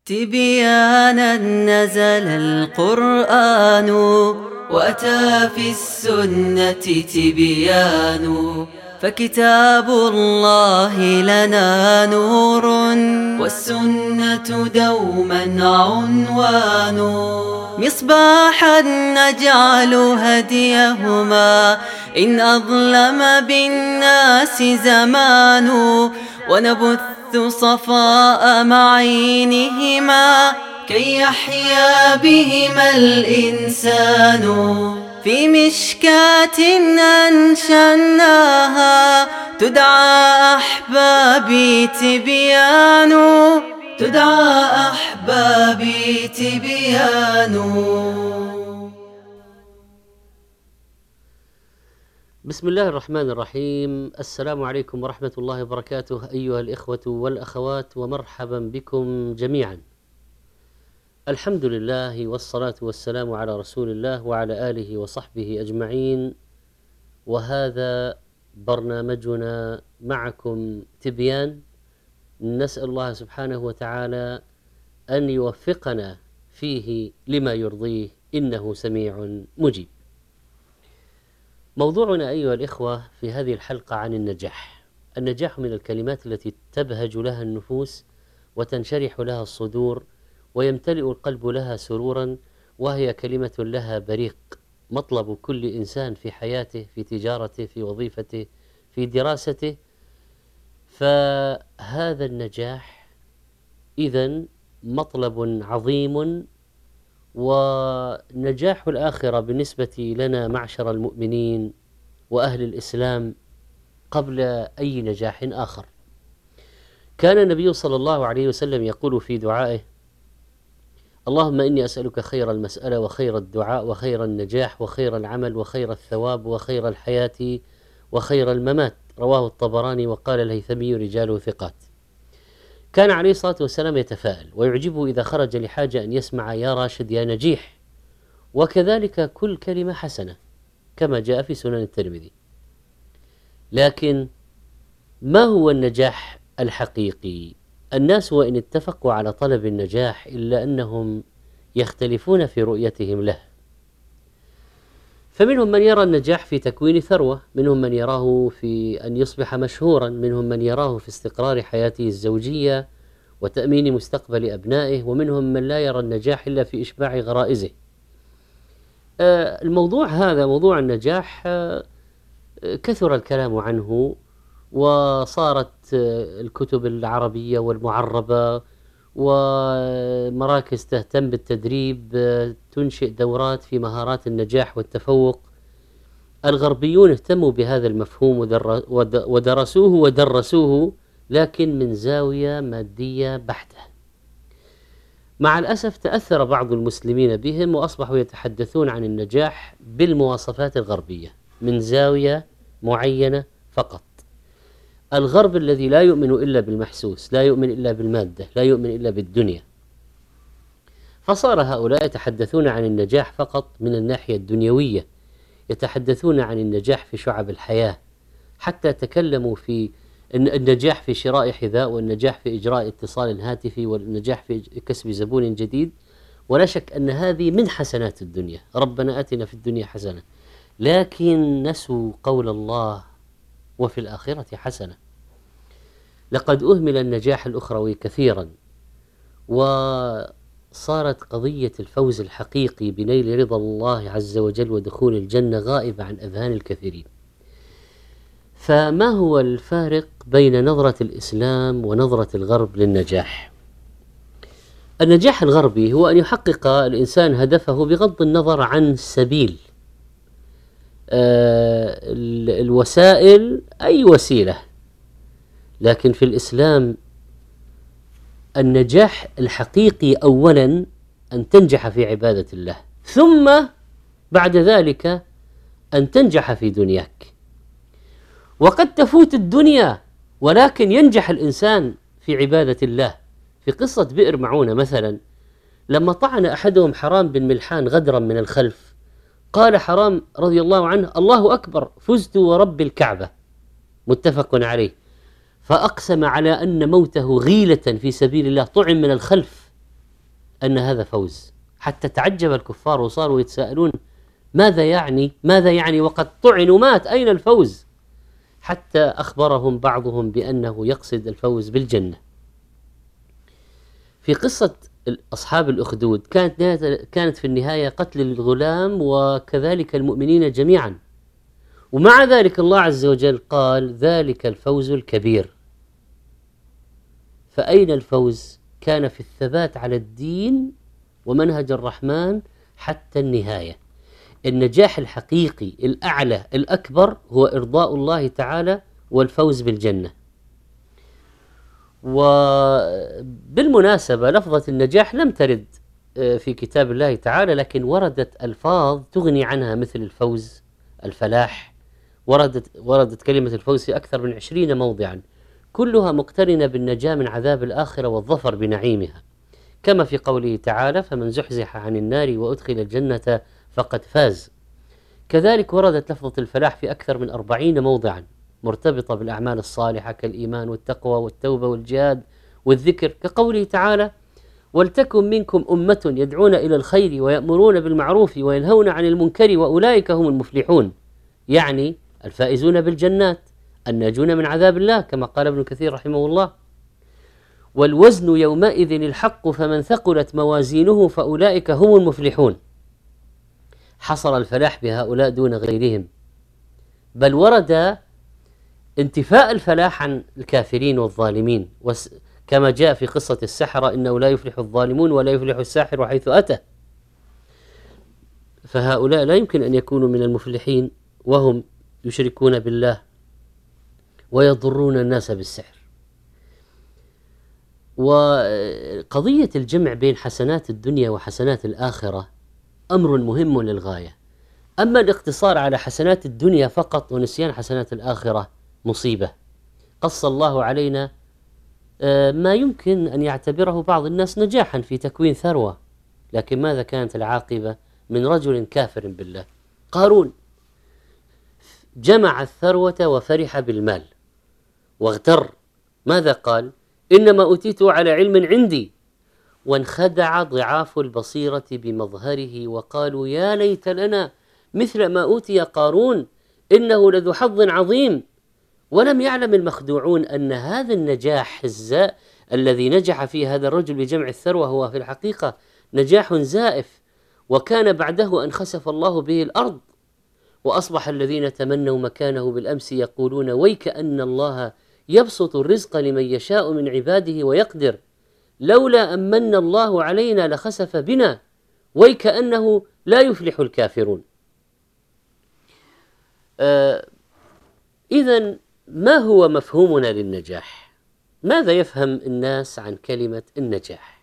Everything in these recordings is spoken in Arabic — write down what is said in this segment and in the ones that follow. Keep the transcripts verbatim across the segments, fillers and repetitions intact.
تبيانا نزل القرآن وأتى في السنة تبيان، فكتاب الله لنا نور والسنة دوما عنوان، مصباحا نجعل هديهما إن أظلم بالناس زمان، ونبث صفاء معينهما كي يحيا بهما الإنسان، في مشكاة أنشأناها تدعى أحبابي تبيان، تدعى أحبابي تبيان. بسم الله الرحمن الرحيم. السلام عليكم ورحمة الله وبركاته أيها الإخوة والأخوات، ومرحبا بكم جميعا. الحمد لله والصلاة والسلام على رسول الله وعلى آله وصحبه أجمعين، وهذا برنامجنا معكم تبيان. نسأل الله سبحانه وتعالى أن يوفقنا فيه لما يرضيه إنه سميع مجيب. موضوعنا أيها الإخوة في هذه الحلقة عن النجاح. النجاح من الكلمات التي تبهج لها النفوس وتنشرح لها الصدور ويمتلئ القلب لها سرورا، وهي كلمة لها بريق، مطلب كل إنسان في حياته، في تجارته، في وظيفته، في دراسته. فهذا النجاح إذن مطلب عظيم، ونجاح الآخرة بالنسبة لنا معشر المؤمنين وأهل الإسلام قبل أي نجاح آخر. كان النبي صلى الله عليه وسلم يقول في دعائه: اللهم إني أسألك خير المسألة وخير الدعاء وخير النجاح وخير العمل وخير الثواب وخير الحياة وخير الممات. رواه الطبراني، وقال الهيثمي رجاله ثقات. كان عليه الصلاة والسلام يتفاءل، ويعجبه إذا خرج لحاجة أن يسمع يا راشد يا نجيح، وكذلك كل كلمة حسنة كما جاء في سنن الترمذي. لكن ما هو النجاح الحقيقي؟ الناس وإن اتفقوا على طلب النجاح إلا أنهم يختلفون في رؤيتهم له. فمنهم من يرى النجاح في تكوين ثروة، منهم من يراه في أن يصبح مشهورا، منهم من يراه في استقرار حياته الزوجية وتأمين مستقبل أبنائه، ومنهم من لا يرى النجاح إلا في إشباع غرائزه. آه الموضوع هذا، موضوع النجاح، آه كثر الكلام عنه، وصارت آه الكتب العربية والمعربة ومراكز تهتم بالتدريب آه تنشئ دورات في مهارات النجاح والتفوق. الغربيون اهتموا بهذا المفهوم ودرسوه ودرسوه، لكن من زاوية مادية بحتة. مع الأسف تأثر بعض المسلمين بهم وأصبحوا يتحدثون عن النجاح بالمواصفات الغربية من زاوية معينة فقط. الغرب الذي لا يؤمن إلا بالمحسوس، لا يؤمن إلا بالمادة، لا يؤمن إلا بالدنيا، فصار هؤلاء يتحدثون عن النجاح فقط من الناحية الدنيوية، يتحدثون عن النجاح في شعب الحياة، حتى تكلموا في النجاح في شراء حذاء، والنجاح في إجراء اتصال هاتفي، والنجاح في كسب زبون جديد. ولا شك أن هذه من حسنات الدنيا، ربنا آتنا في الدنيا حسنة، لكن نسوا قول الله وفي الآخرة حسنة. لقد أهمل النجاح الأخروي كثيرا، وصارت قضية الفوز الحقيقي بنيل رضا الله عز وجل ودخول الجنة غائبة عن أذهان الكثيرين. فما هو الفارق بين نظرة الإسلام ونظرة الغرب للنجاح؟ النجاح الغربي هو أن يحقق الإنسان هدفه بغض النظر عن سبيل آه الوسائل، أي وسيلة. لكن في الإسلام النجاح الحقيقي أولا أن تنجح في عبادة الله، ثم بعد ذلك أن تنجح في دنياك. وقد تفوت الدنيا ولكن ينجح الإنسان في عبادة الله. في قصة بئر معونة مثلا، لما طعن أحدهم حرام بن ملحان غدرا من الخلف، قال حرام رضي الله عنه: الله أكبر، فزت ورب الكعبة، متفق عليه. فأقسم على أن موته غيلة في سبيل الله، طعن من الخلف أن هذا فوز، حتى تعجب الكفار وصاروا يتساءلون ماذا يعني ماذا يعني وقد طعن ومات، أين الفوز؟ حتى أخبرهم بعضهم بأنه يقصد الفوز بالجنة. في قصة أصحاب الأخدود كانت كانت في النهاية قتل الغلام وكذلك المؤمنين جميعا، ومع ذلك الله عز وجل قال ذلك الفوز الكبير. فأين الفوز؟ كان في الثبات على الدين ومنهج الرحمن حتى النهاية. النجاح الحقيقي الأعلى الأكبر هو إرضاء الله تعالى والفوز بالجنة. وبالمناسبة لفظة النجاح لم ترد في كتاب الله تعالى، لكن وردت ألفاظ تغني عنها مثل الفوز، الفلاح، وردت وردت كلمة الفوز في أكثر من عشرين موضعا، كلها مقترنة بالنجاة من عذاب الآخرة والظفر بنعيمها، كما في قوله تعالى فمن زحزح عن النار وأدخل الجنة فقد فاز. كذلك وردت لفظة الفلاح في أكثر من أربعين موضعا مرتبطة بالأعمال الصالحة كالإيمان والتقوى والتوبة والجهاد والذكر، كقوله تعالى ولتكن منكم أمة يدعون إلى الخير ويأمرون بالمعروف وينهون عن المنكر وأولئك هم المفلحون، يعني الفائزون بالجنات الناجون من عذاب الله، كما قال ابن كثير رحمه الله. والوزن يومئذ الحق فمن ثقلت موازينه فأولئك هم المفلحون. حصر الفلاح بهؤلاء دون غيرهم، بل ورد انتفاء الفلاح عن الكافرين والظالمين، كما جاء في قصة السحرة إنه لا يفلح الظالمون ولا يفلح الساحر حيث أتى. فهؤلاء لا يمكن أن يكونوا من المفلحين وهم يشركون بالله ويضرون الناس بالسحر. وقضية الجمع بين حسنات الدنيا وحسنات الآخرة أمر مهم للغاية، أما الاقتصار على حسنات الدنيا فقط ونسيان حسنات الآخرة مصيبة. قص الله علينا ما يمكن أن يعتبره بعض الناس نجاحا في تكوين ثروة، لكن ماذا كانت العاقبة؟ من رجل كافر بالله، قارون، جمع الثروة وفرح بالمال واغتر. ماذا قال؟ إنما أوتيته على علم عندي، وانخدع ضعاف البصيرة بمظهره وقالوا يا ليت لنا مثل ما أوتي قارون إنه لذو حظ عظيم. ولم يعلم المخدوعون أن هذا النجاح الزاء الذي نجح فيه هذا الرجل بجمع الثروة هو في الحقيقة نجاح زائف، وكان بعده أن خسف الله به الأرض، وأصبح الذين تمنوا مكانه بالأمس يقولون ويك أن الله يبسط الرزق لمن يشاء من عباده ويقدر لولا أمن الله علينا لخسف بنا ويك أنه لا يفلح الكافرون. آه إذن ما هو مفهومنا للنجاح؟ ماذا يفهم الناس عن كلمة النجاح؟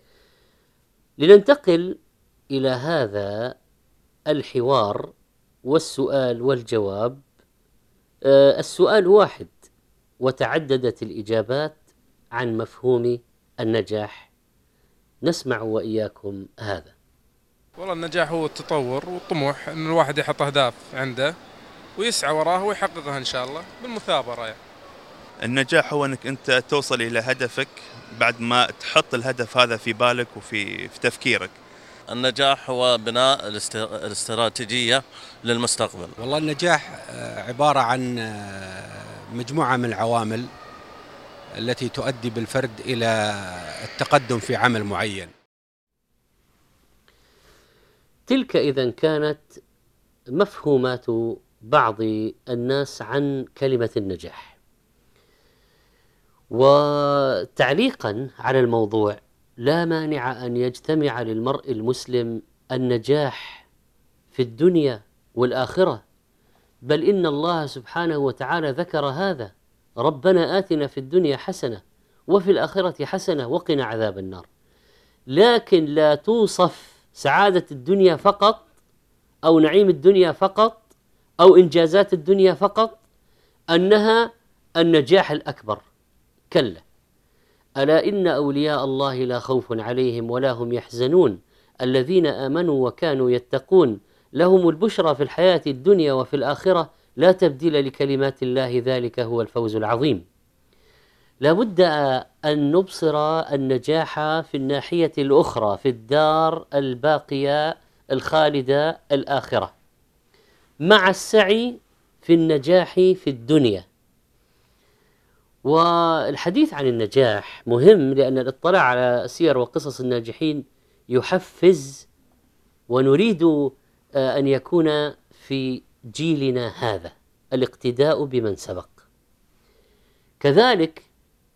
لننتقل إلى هذا الحوار والسؤال والجواب. آه السؤال واحد وتعددت الإجابات عن مفهوم النجاح. نسمع وإياكم هذا. والله النجاح هو التطور والطموح، أن الواحد يحط أهداف عنده ويسعى وراها ويحققها إن شاء الله بالمثابرة يعني. النجاح هو أنك أنت توصل إلى هدفك بعد ما تحط الهدف هذا في بالك وفي في تفكيرك. النجاح هو بناء الاستراتيجية للمستقبل. والله النجاح عبارة عن مجموعة من العوامل التي تؤدي بالفرد إلى التقدم في عمل معين. تلك إذن كانت مفهومات بعض الناس عن كلمة النجاح. وتعليقا على الموضوع، لا مانع أن يجتمع للمرء المسلم النجاح في الدنيا والآخرة، بل إن الله سبحانه وتعالى ذكر هذا: ربنا آتنا في الدنيا حسنة وفي الآخرة حسنة وقنا عذاب النار. لكن لا توصف سعادة الدنيا فقط أو نعيم الدنيا فقط أو إنجازات الدنيا فقط أنها النجاح الأكبر، كلا، ألا إن أولياء الله لا خوف عليهم ولا هم يحزنون الذين آمنوا وكانوا يتقون لهم البشرى في الحياة الدنيا وفي الآخرة لا تبديل لكلمات الله ذلك هو الفوز العظيم. لابد أن نبصر النجاح في الناحية الأخرى، في الدار الباقية الخالدة الآخرة، مع السعي في النجاح في الدنيا. والحديث عن النجاح مهم، لأن الاطلاع على سير وقصص الناجحين يحفز، ونريد أن يكون في جيلنا هذا الاقتداء بمن سبق. كذلك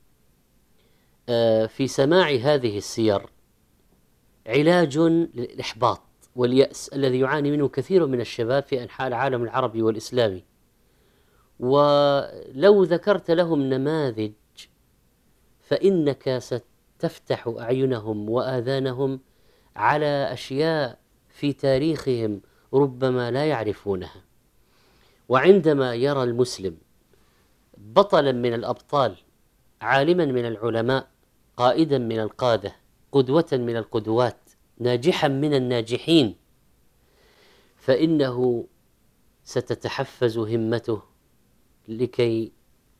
في سماع هذه السير علاج للإحباط واليأس الذي يعاني منه كثير من الشباب في أنحاء العالم العربي والإسلامي. ولو ذكرت لهم نماذج فإنك ستفتح أعينهم وآذانهم على أشياء في تاريخهم ربما لا يعرفونها. وعندما يرى المسلم بطلا من الأبطال، عالما من العلماء، قائدا من القادة، قدوة من القدوات، ناجحا من الناجحين، فإنه ستتحفز همته لكي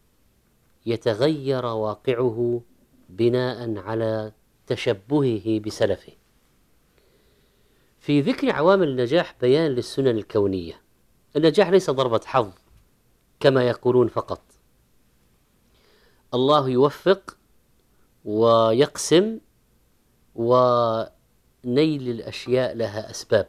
يتغير واقعه بناء على تشبهه بسلفه. في ذكر عوامل النجاح بيان للسنن الكونية. النجاح ليس ضربة حظ كما يقولون فقط. الله يوفق ويقسم، ونيل الأشياء لها أسباب.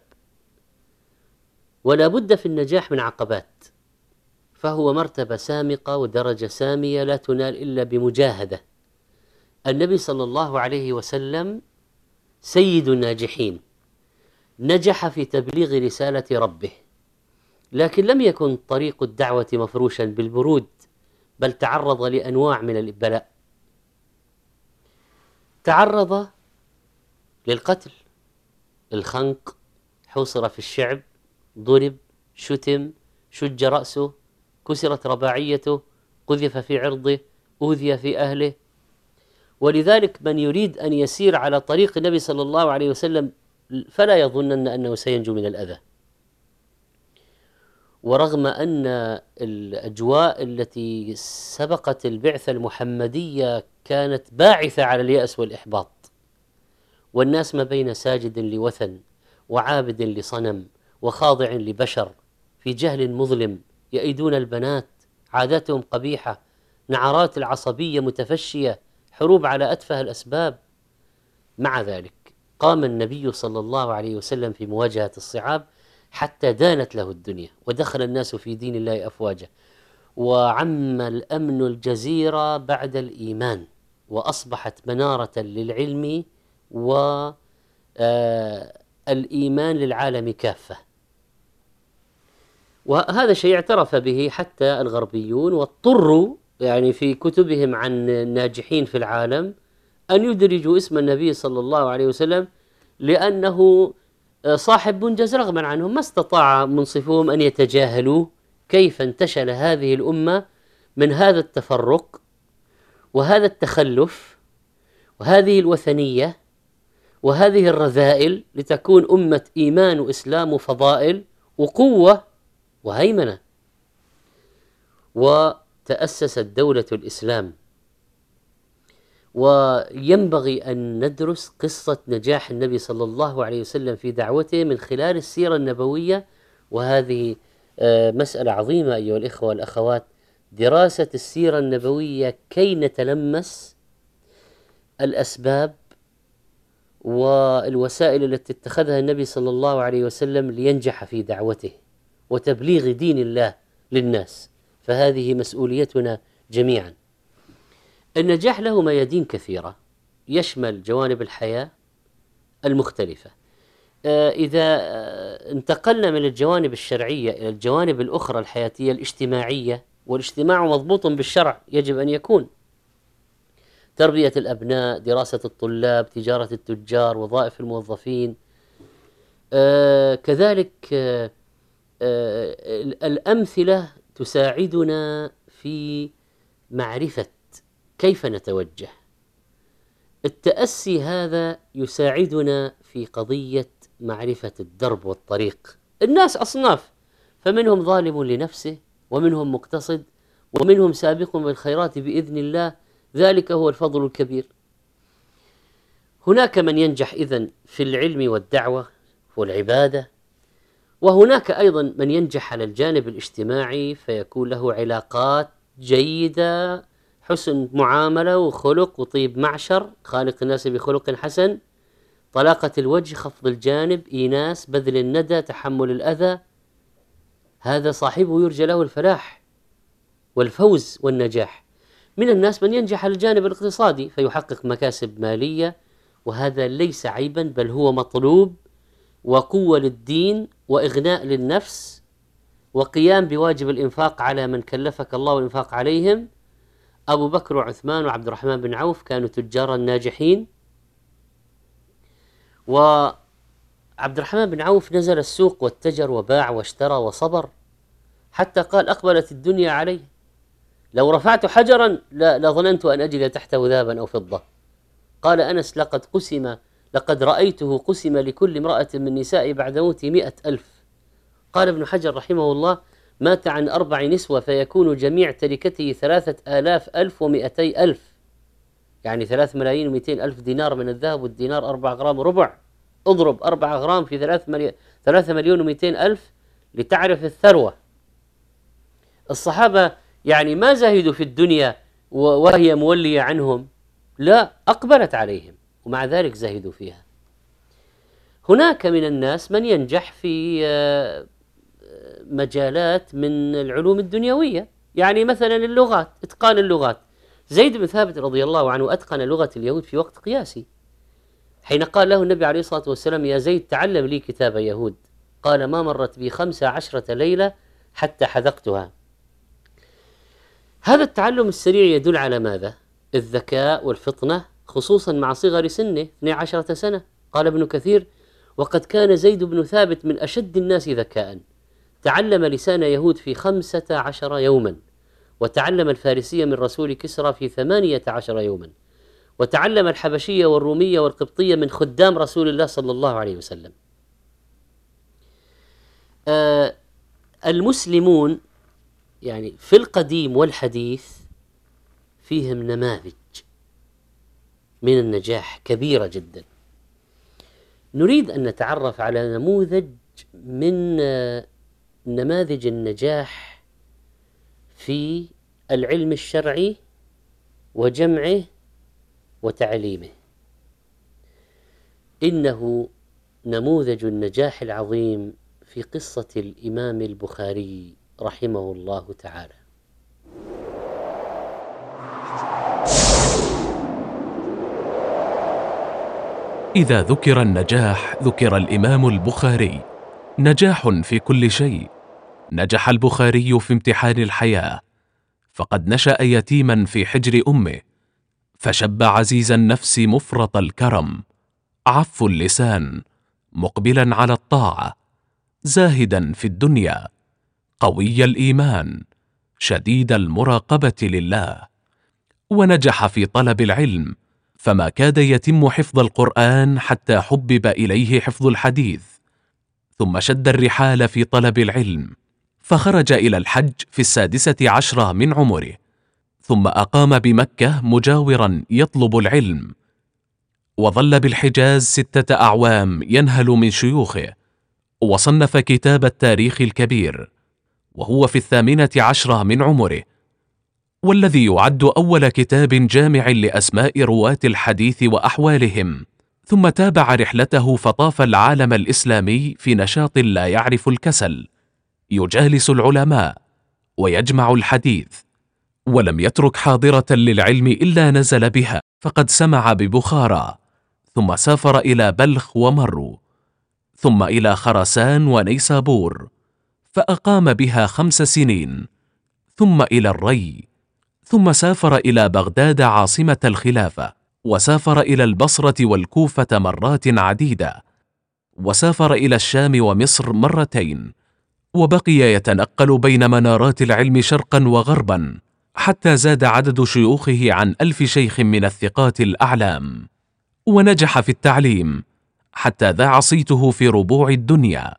ولا بد في النجاح من عقبات، فهو مرتبة سامقة ودرجة سامية لا تنال إلا بمجاهدة. النبي صلى الله عليه وسلم سيد الناجحين، نجح في تبليغ رسالة ربه، لكن لم يكن طريق الدعوة مفروشا بالبرود، بل تعرض لأنواع من البلاء. تعرض للقتل، الخنق، حوصر في الشعب، ضرب، شتم، شج رأسه، كسرت رباعيته، قذف في عرضه، أوذي في أهله. ولذلك من يريد أن يسير على طريق النبي صلى الله عليه وسلم فلا يظنن أنه سينجو من الأذى. ورغم أن الأجواء التي سبقت البعثة المحمدية كانت باعثة على اليأس والإحباط، والناس ما بين ساجد لوثن وعابد لصنم وخاضع لبشر، في جهل مظلم، يئدون البنات، عاداتهم قبيحة، نعرات العصبية متفشية، حروب على أتفه الأسباب. مع ذلك قام النبي صلى الله عليه وسلم في مواجهة الصعاب حتى دانت له الدنيا، ودخل الناس في دين الله أفواجا، وعم الأمن الجزيرة بعد الإيمان، وأصبحت منارة للعلم والإيمان للعالم كافة. وهذا شيء اعترف به حتى الغربيون، واضطروا يعني في كتبهم عن الناجحين في العالم أن يدرجوا اسم النبي صلى الله عليه وسلم، لأنه صاحب منجز، رغما عنهم ما استطاع منصفوهم أن يتجاهلوا كيف انتشل هذه الأمة من هذا التفرق وهذا التخلف وهذه الوثنية وهذه الرذائل، لتكون أمة إيمان وإسلام وفضائل وقوة وهيمنة. وتأسست دولة الإسلام. وينبغي أن ندرس قصة نجاح النبي صلى الله عليه وسلم في دعوته من خلال السيرة النبوية، وهذه مسألة عظيمة أيها الإخوة والأخوات، دراسة السيرة النبوية كي نتلمس الأسباب والوسائل التي اتخذها النبي صلى الله عليه وسلم لينجح في دعوته وتبليغ دين الله للناس. فهذه مسؤوليتنا جميعا. النجاح له ميادين كثيرة، يشمل جوانب الحياة المختلفة. إذا انتقلنا من الجوانب الشرعية إلى الجوانب الأخرى الحياتية الاجتماعية، والاجتماع مضبوط بالشرع يجب أن يكون: تربية الأبناء، دراسة الطلاب، تجارة التجار، وظائف الموظفين. كذلك الأمثلة تساعدنا في معرفة كيف نتوجه. التأسي هذا يساعدنا في قضية معرفة الدرب والطريق. الناس أصناف، فمنهم ظالم لنفسه، ومنهم مقتصد، ومنهم سابق بالخيرات بإذن الله، ذلك هو الفضل الكبير. هناك من ينجح إذن في العلم والدعوة والعبادة، وهناك أيضا من ينجح على الجانب الاجتماعي فيكون له علاقات جيدة، حسن معاملة وخلق وطيب معشر، خالق الناس بخلق حسن، طلاقة الوجه، خفض الجانب، إيناس، بذل الندى، تحمل الأذى. هذا صاحبه يرجى له الفلاح والفوز والنجاح. من الناس من ينجح على الجانب الاقتصادي فيحقق مكاسب مالية، وهذا ليس عيبا بل هو مطلوب، وقوة للدين وإغناء للنفس وقيام بواجب الإنفاق على من كلفك الله الإنفاق عليهم. أبو بكر وعثمان وعبد الرحمن بن عوف كانوا تجارا ناجحين، وعبد الرحمن بن عوف نزل السوق واتجر وباع واشترى وصبر حتى قال أقبلت الدنيا علي، لو رفعت حجرا لظننت أن أجد تحته ذهبا أو فضة. قال أنس لقد قسم لقد رأيته قسم لكل امرأة من نسائي بعد موتي مئة ألف. قال ابن حجر رحمه الله مات عن أربع نسوة فيكون جميع تركته ثلاثة آلاف ألف ومئتي ألف، يعني ثلاث ملايين ومئتين ألف دينار من الذهب، والدينار أربع غرام وربع. اضرب أربعة غرام في ثلاث مليون ثلاثة مليون ومئتين ألف لتعرف الثروة. الصحابة يعني ما زهدوا في الدنيا وهي مولية عنهم، لا، أقبلت عليهم ومع ذلك زهدوا فيها. هناك من الناس من ينجح في مجالات من العلوم الدنيوية، يعني مثلا اللغات، إتقان اللغات. زيد بن ثابت رضي الله عنه أتقن لغة اليهود في وقت قياسي، حين قال له النبي عليه الصلاة والسلام يا زيد تعلم لي كتاب يهود، قال ما مرت بي خمس عشرة ليلة حتى حذقتها. هذا التعلم السريع يدل على ماذا؟ الذكاء والفطنة، خصوصا مع صغر سنه اثنتي عشرة سنة. قال ابن كثير وقد كان زيد بن ثابت من أشد الناس ذكاء، تعلم لسان يهود في خمسة عشر يوما، وتعلم الفارسية من رسول كسرى في ثمانية عشر يوما، وتعلم الحبشية والرومية والقبطية من خدام رسول الله صلى الله عليه وسلم. آه المسلمون يعني في القديم والحديث فيهم نماذج من النجاح كبيرة جدا. نريد أن نتعرف على نموذج من نماذج النجاح في العلم الشرعي وجمعه وتعليمه. إنه نموذج النجاح العظيم في قصة الإمام البخاري رحمه الله تعالى. إذا ذكر النجاح ذكر الإمام البخاري. نجاح في كل شيء. نجح البخاري في امتحان الحياة، فقد نشأ يتيما في حجر أمه، فشب عزيز النفس مفرط الكرم، عف اللسان، مقبلا على الطاعة، زاهدا في الدنيا، قوي الإيمان، شديد المراقبة لله. ونجح في طلب العلم، فما كاد يتم حفظ القرآن حتى حبب إليه حفظ الحديث، ثم شد الرحال في طلب العلم، فخرج إلى الحج في السادسة عشرة من عمره، ثم أقام بمكة مجاورا يطلب العلم، وظل بالحجاز ستة أعوام ينهل من شيوخه، وصنف كتاب التاريخ الكبير وهو في الثامنة عشرة من عمره، والذي يعد أول كتاب جامع لأسماء رواة الحديث وأحوالهم. ثم تابع رحلته فطاف العالم الإسلامي في نشاط لا يعرف الكسل، يجالس العلماء ويجمع الحديث، ولم يترك حاضرة للعلم إلا نزل بها، فقد سمع ببخارى، ثم سافر إلى بلخ ومرو، ثم إلى خراسان ونيسابور، فأقام بها خمس سنين، ثم إلى الري، ثم سافر إلى بغداد عاصمة الخلافة، وسافر إلى البصرة والكوفة مرات عديدة، وسافر إلى الشام ومصر مرتين، وبقي يتنقل بين منارات العلم شرقا وغربا، حتى زاد عدد شيوخه عن ألف شيخ من الثقات الأعلام. ونجح في التعليم حتى ذاع صيته في ربوع الدنيا،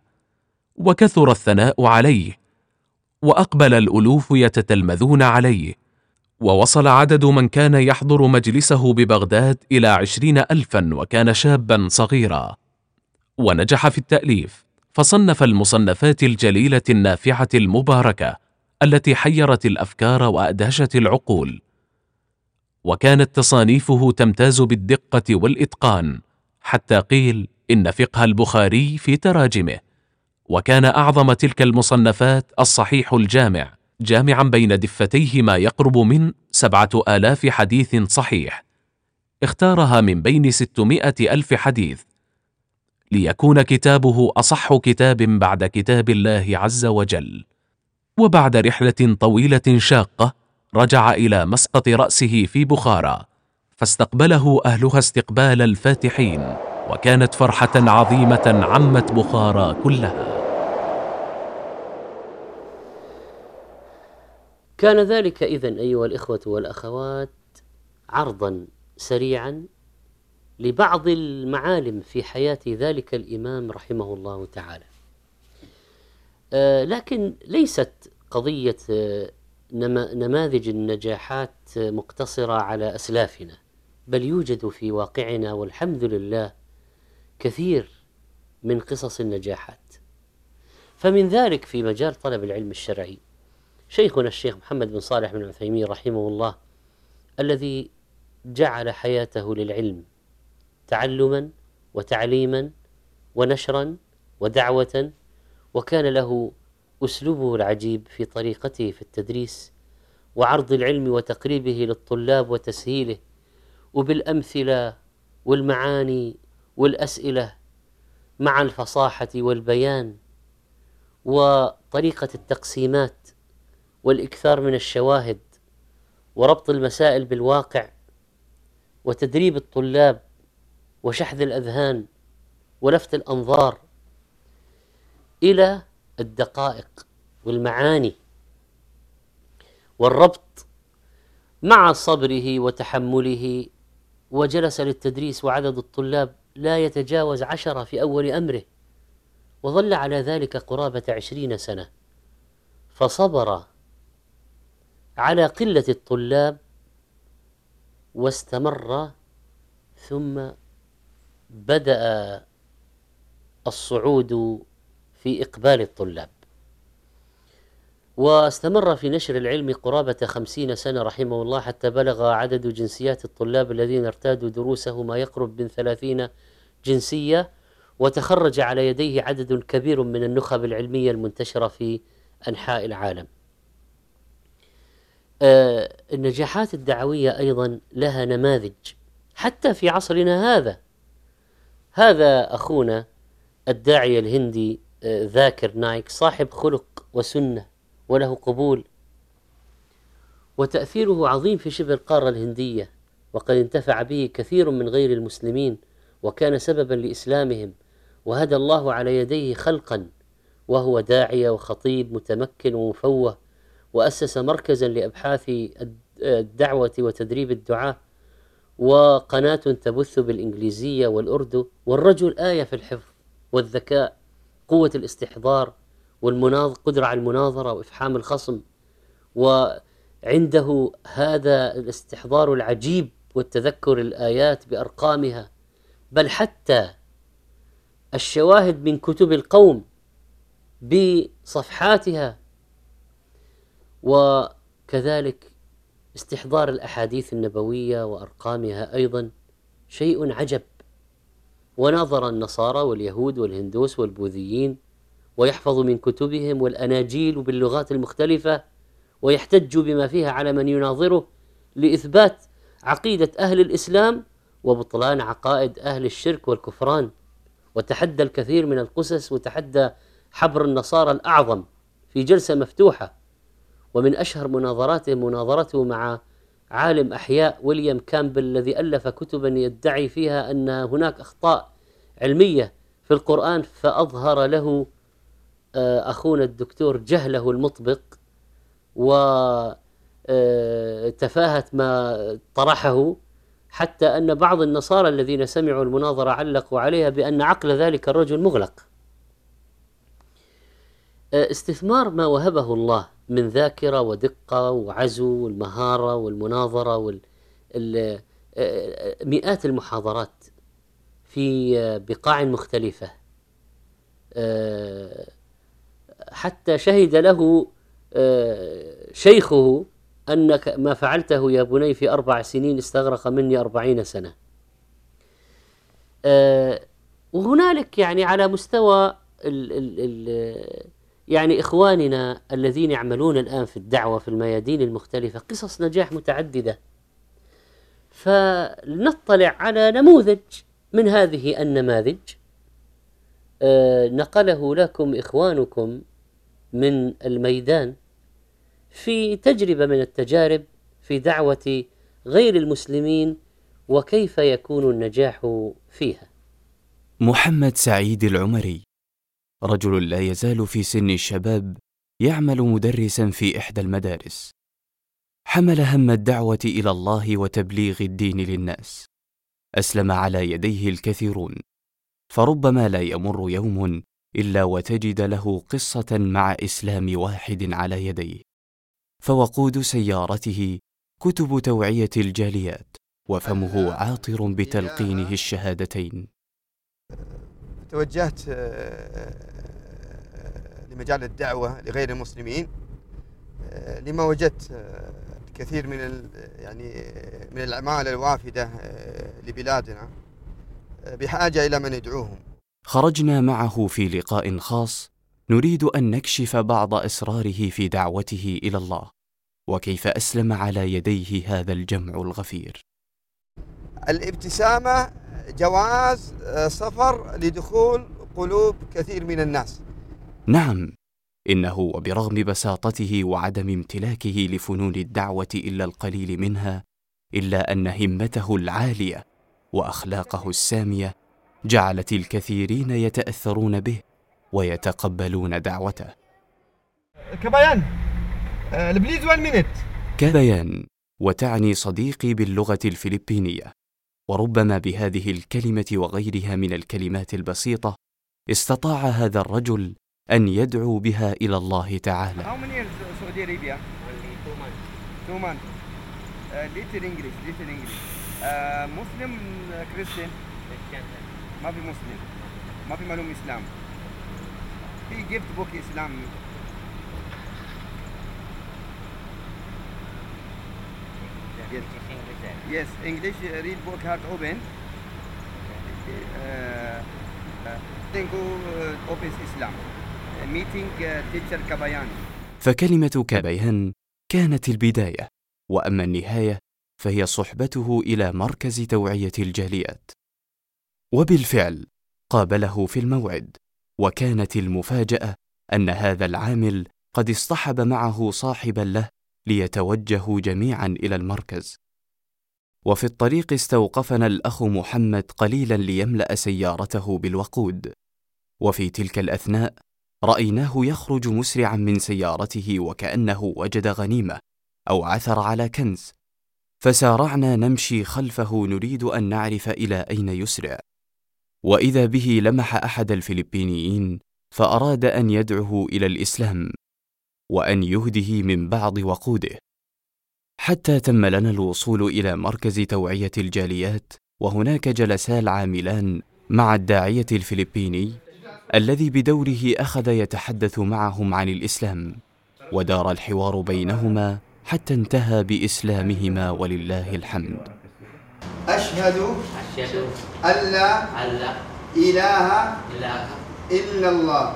وكثر الثناء عليه، وأقبل الألوف يتتلمذون عليه، ووصل عدد من كان يحضر مجلسه ببغداد إلى عشرين ألفا، وكان شابا صغيرا. ونجح في التأليف، فصنف المصنفات الجليلة النافعة المباركة التي حيرت الأفكار وأدهشت العقول. وكانت تصانيفه تمتاز بالدقة والإتقان، حتى قيل إن فقه البخاري في تراجمه. وكان أعظم تلك المصنفات الصحيح الجامع، جامعا بين دفتيه ما يقرب من سبعة آلاف حديث صحيح، اختارها من بين ستمائة ألف حديث، ليكون كتابه أصح كتاب بعد كتاب الله عز وجل. وبعد رحلة طويلة شاقة رجع إلى مسقط رأسه في بخارى، فاستقبله أهلها استقبال الفاتحين، وكانت فرحة عظيمة عمت بخارى كلها. كان ذلك إذن أيها الإخوة والأخوات عرضا سريعا لبعض المعالم في حياة ذلك الإمام رحمه الله تعالى. آه لكن ليست قضية آه نماذج النجاحات مقتصرة على أسلافنا، بل يوجد في واقعنا والحمد لله كثير من قصص النجاحات. فمن ذلك في مجال طلب العلم الشرعي شيخنا الشيخ محمد بن صالح بن عثيمين رحمه الله، الذي جعل حياته للعلم تعلما وتعليما ونشرا ودعوة، وكان له أسلوبه العجيب في طريقته في التدريس وعرض العلم وتقريبه للطلاب وتسهيله، وبالأمثلة والمعاني والأسئلة مع الفصاحة والبيان وطريقة التقسيمات والإكثار من الشواهد وربط المسائل بالواقع وتدريب الطلاب وشحذ الأذهان ولفت الأنظار إلى الدقائق والمعاني والربط، مع صبره وتحمله. وجلس للتدريس وعدد الطلاب لا يتجاوز عشرة في أول أمره، وظل على ذلك قرابة عشرين سنة، فصبر على قلة الطلاب واستمر، ثم بدأ الصعود في إقبال الطلاب، واستمر في نشر العلم قرابة خمسين سنة رحمه الله، حتى بلغ عدد جنسيات الطلاب الذين ارتادوا دروسه ما يقرب من ثلاثين جنسية، وتخرج على يديه عدد كبير من النخب العلمية المنتشرة في أنحاء العالم. آه النجاحات الدعوية أيضا لها نماذج حتى في عصرنا هذا. هذا أخونا الداعية الهندي آه ذاكر نايك، صاحب خلق وسنة وله قبول، وتأثيره عظيم في شبه القارة الهندية، وقد انتفع به كثير من غير المسلمين، وكان سببا لإسلامهم، وهدى الله على يديه خلقا، وهو داعية وخطيب متمكن ومفوه، وأسس مركزا لأبحاث الدعوة وتدريب الدعاة، وقناة تبث بالإنجليزية والأردو. والرجل آية في الحفظ والذكاء، قوة الاستحضار والمناظر، قدرة على المناظرة وإفحام الخصم، وعنده هذا الاستحضار العجيب والتذكر الآيات بأرقامها، بل حتى الشواهد من كتب القوم بصفحاتها، وكذلك استحضار الأحاديث النبوية وأرقامها أيضا شيء عجب. وناظر النصارى واليهود والهندوس والبوذيين، ويحفظ من كتبهم والأناجيل باللغات المختلفة، ويحتج بما فيها على من يناظره لإثبات عقيدة أهل الإسلام وبطلان عقائد أهل الشرك والكفران، وتحدى الكثير من القسس، وتحدى حبر النصارى الأعظم في جلسة مفتوحة. ومن أشهر مناظراته مناظرته مع عالم أحياء ويليام كامبل، الذي ألف كتبا يدعي فيها أن هناك أخطاء علمية في القرآن، فأظهر له أخونا الدكتور جهله المطبق وتفاهة ما طرحه، حتى أن بعض النصارى الذين سمعوا المناظرة علقوا عليها بأن عقل ذلك الرجل مغلق. استثمار ما وهبه الله من ذاكرة ودقة وعزو والمهارة والمناظرة وال مئات المحاضرات في بقاع مختلفة، حتى شهد له شيخه أنك ما فعلته يا بني في أربع سنين استغرق مني أربعين سنة. وهنالك يعني على مستوى ال ال ال يعني إخواننا الذين يعملون الآن في الدعوة في الميادين المختلفة قصص نجاح متعددة، فلنطلع على نموذج من هذه النماذج نقله لكم إخوانكم من الميدان في تجربة من التجارب في دعوة غير المسلمين وكيف يكون النجاح فيها. محمد سعيد العمري رجل لا يزال في سن الشباب، يعمل مدرسا في إحدى المدارس. حمل هم الدعوة إلى الله وتبليغ الدين للناس. أسلم على يديه الكثيرون، فربما لا يمر يوم إلا وتجد له قصة مع إسلام واحد على يديه. فوقود سيارته كتب توعية الجاليات، وفمه عاطر بتلقينه الشهادتين. توجهت لمجال الدعوة لغير المسلمين لما وجدت كثير من يعني من الأعمال الوافدة لبلادنا بحاجة إلى من يدعوهم. خرجنا معه في لقاء خاص نريد أن نكشف بعض أسراره في دعوته إلى الله، وكيف أسلم على يديه هذا الجمع الغفير. الابتسامة جواز سفر لدخول قلوب كثير من الناس. نعم، إنه وبرغم بساطته وعدم امتلاكه لفنون الدعوة إلا القليل منها، إلا أن همته العالية وأخلاقه السامية جعلت الكثيرين يتأثرون به ويتقبلون دعوته. كبيان البليز وان مينت. كبيان وتعني صديقي باللغة الفلبينية، وربما بهذه الكلمة وغيرها من الكلمات البسيطة استطاع هذا الرجل أن يدعو بها إلى الله تعالى. How many years Saudi Arabia? Only two months. Two months. Uh, little English, little English. Uh, Muslim, uh, Christian. ما في مسلم. ما في معلوم إسلام. في gift book إسلام. Yes. Yes, English uh, read book heart open. Think uh, office Islam. Meeting uh, teacher كبيان. فكلمة كبيان كانت البداية، وأما النهاية فهي صحبته إلى مركز توعية الجاليات. وبالفعل قابله في الموعد، وكانت المفاجأة أن هذا العامل قد اصطحب معه صاحبا له ليتوجهوا جميعا إلى المركز. وفي الطريق استوقفنا الأخ محمد قليلا ليملأ سيارته بالوقود، وفي تلك الأثناء رأيناه يخرج مسرعا من سيارته وكأنه وجد غنيمة أو عثر على كنز، فسارعنا نمشي خلفه نريد أن نعرف إلى أين يسرع. وإذا به لمح أحد الفلبينيين فأراد أن يدعه إلى الإسلام وأن يهده من بعض وقوده، حتى تم لنا الوصول إلى مركز توعية الجاليات، وهناك جلسا العاملان مع الداعية الفلبيني الذي بدوره أخذ يتحدث معهم عن الإسلام، ودار الحوار بينهما حتى انتهى بإسلامهما ولله الحمد. أشهد أن لا إله إلا الله.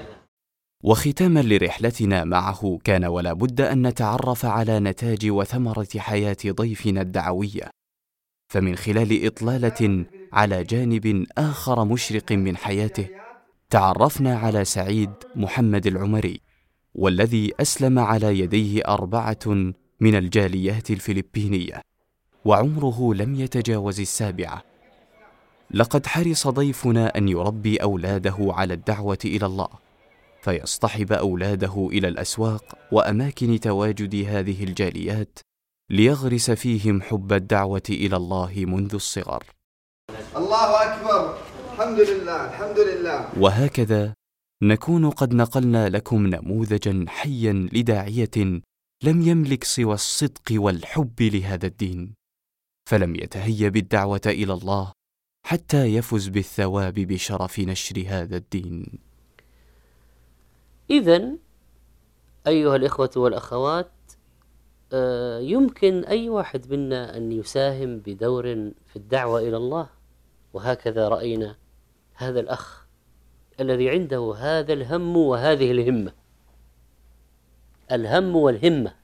وختاما لرحلتنا معه كان ولا بد أن نتعرف على نتاج وثمرة حياة ضيفنا الدعوية، فمن خلال إطلالة على جانب آخر مشرق من حياته تعرفنا على سعيد محمد العمري، والذي أسلم على يديه أربعة من الجاليات الفلبينية، وعمره لم يتجاوز السابعة. لقد حرص ضيفنا أن يربي أولاده على الدعوة إلى الله، فيصطحب أولاده إلى الأسواق وأماكن تواجد هذه الجاليات ليغرس فيهم حب الدعوة إلى الله منذ الصغر. الله أكبر، الحمد لله الحمد لله. وهكذا نكون قد نقلنا لكم نموذجا حيا لداعية لم يملك سوى الصدق والحب لهذا الدين، فلم يتهيأ بالدعوة إلى الله حتى يفز بالثواب بشرف نشر هذا الدين. إذن أيها الإخوة والأخوات، يمكن أي واحد منا أن يساهم بدور في الدعوة إلى الله، وهكذا رأينا هذا الأخ الذي عنده هذا الهم وهذه الهمة، الهم والهمة.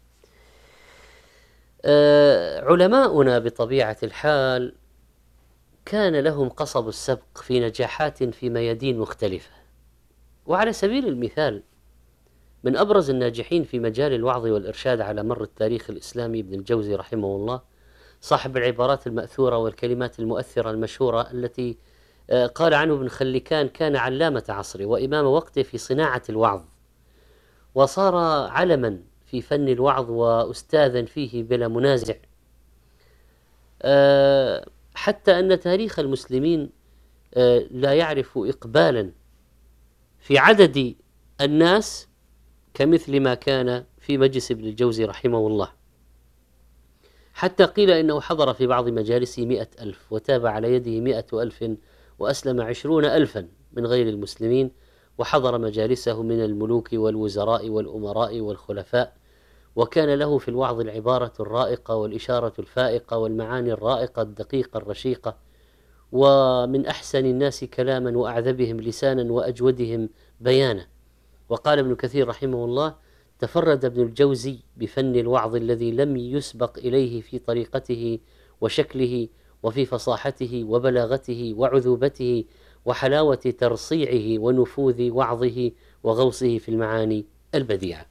علماؤنا بطبيعة الحال كان لهم قصب السبق في نجاحات في ميادين مختلفة، وعلى سبيل المثال من أبرز الناجحين في مجال الوعظ والإرشاد على مر التاريخ الإسلامي ابن الجوزي رحمه الله، صاحب العبارات المأثورة والكلمات المؤثرة المشهورة التي قال عنه ابن خلكان كان علامة عصره وإمام وقته في صناعة الوعظ، وصار علما في فن الوعظ وأستاذا فيه بلا منازع، حتى أن تاريخ المسلمين لا يعرف إقبالا في عدد الناس كمثل ما كان في مجلس ابن الجوزي رحمه الله، حتى قيل إنه حضر في بعض مجالسه مئة ألف، وتابع على يده مئة ألف، وأسلم عشرون ألفا من غير المسلمين، وحضر مجالسه من الملوك والوزراء والأمراء والخلفاء، وكان له في الوعظ العبارة الرائقة والإشارة الفائقة والمعاني الرائقة الدقيقة الرشيقة، ومن أحسن الناس كلاما وأعذبهم لسانا وأجودهم بيانا. وقال ابن كثير رحمه الله: تفرد ابن الجوزي بفن الوعظ الذي لم يسبق إليه في طريقته وشكله وفي فصاحته وبلاغته وعذوبته وحلاوة ترصيعه ونفوذ وعظه وغوصه في المعاني البديعة.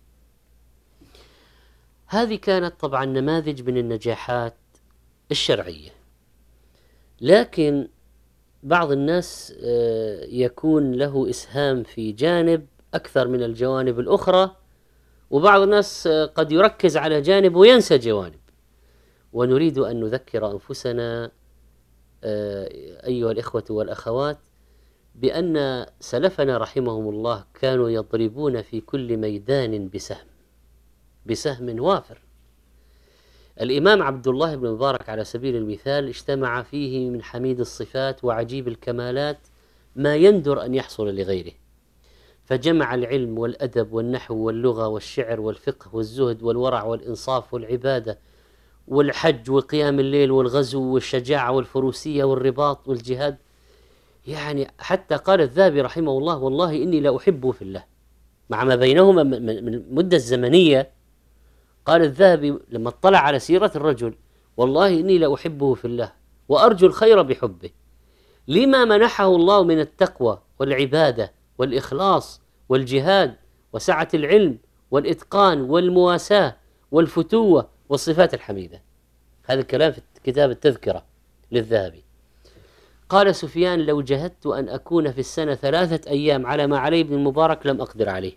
هذه كانت طبعا نماذج من النجاحات الشرعية، لكن بعض الناس يكون له إسهام في جانب أكثر من الجوانب الأخرى، وبعض الناس قد يركز على جانب وينسى جوانب. ونريد أن نذكر أنفسنا أيها الإخوة والأخوات بأن سلفنا رحمهم الله كانوا يضربون في كل ميدان بسهم بسهم وافر. الإمام عبد الله بن مبارك على سبيل المثال اجتمع فيه من حميد الصفات وعجيب الكمالات ما يندر أن يحصل لغيره، فجمع العلم والأدب والنحو واللغة والشعر والفقه والزهد والورع والإنصاف والعبادة والحج وقيام الليل والغزو والشجاعة والفروسية والرباط والجهاد. يعني حتى قال الذهبي رحمه الله: والله إني لا أحبه في الله، مع ما بينهما من المدة الزمنية. قال الذهبي لما اطلع على سيرة الرجل: والله إني لا أحبه في الله وأرجو الخير بحبه، لما منحه الله من التقوى والعبادة والإخلاص والجهاد وسعة العلم والإتقان والمواساة والفتوة والصفات الحميدة. هذا الكلام في كتاب التذكرة للذهبي. قال سفيان: لو جهدت أن أكون في السنة ثلاثة أيام على ما عليه ابن المبارك لم أقدر عليه.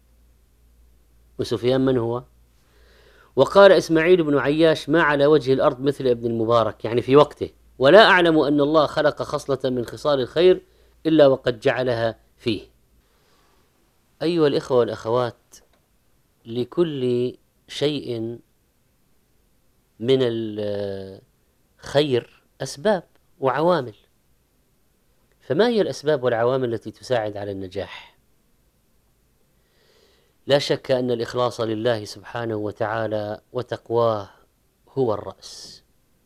وسفيان من هو؟ وقال إسماعيل بن عياش: ما على وجه الأرض مثل ابن المبارك، يعني في وقته، ولا أعلم أن الله خلق خصلة من خصال الخير إلا وقد جعلها فيه. أيها الإخوة والأخوات، لكل شيء من الخير أسباب وعوامل، فما هي الأسباب والعوامل التي تساعد على النجاح؟ لا شك أن الإخلاص لله سبحانه وتعالى وتقواه هو الرأس،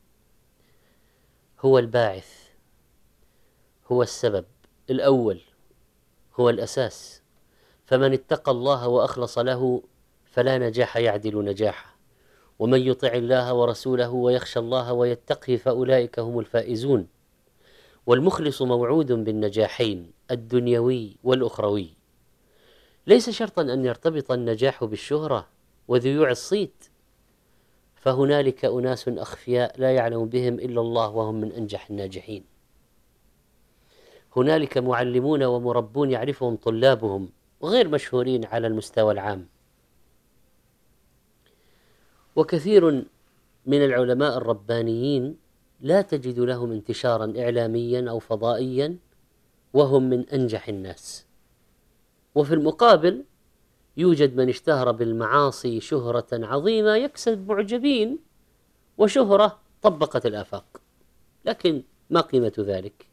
هو الباعث، هو السبب الأول، هو الأساس. فمن اتقى الله وأخلص له فلا نجاح يعدل نجاحه، ومن يطع الله ورسوله ويخشى الله ويتقه فأولئك هم الفائزون. والمخلص موعود بالنجاحين الدنيوي والأخروي. ليس شرطا أن يرتبط النجاح بالشهرة وذيوع الصيت، فهنالك أناس أخفياء لا يعلم بهم إلا الله وهم من أنجح الناجحين. هنالك معلمون ومربون يعرفهم طلابهم وغير مشهورين على المستوى العام. وكثير من العلماء الربانيين لا تجد لهم انتشارا إعلاميا أو فضائيا وهم من أنجح الناس، وفي المقابل يوجد من اشتهر بالمعاصي شهرة عظيمة يكسب معجبين وشهرة طبقت الآفاق، لكن ما قيمة ذلك؟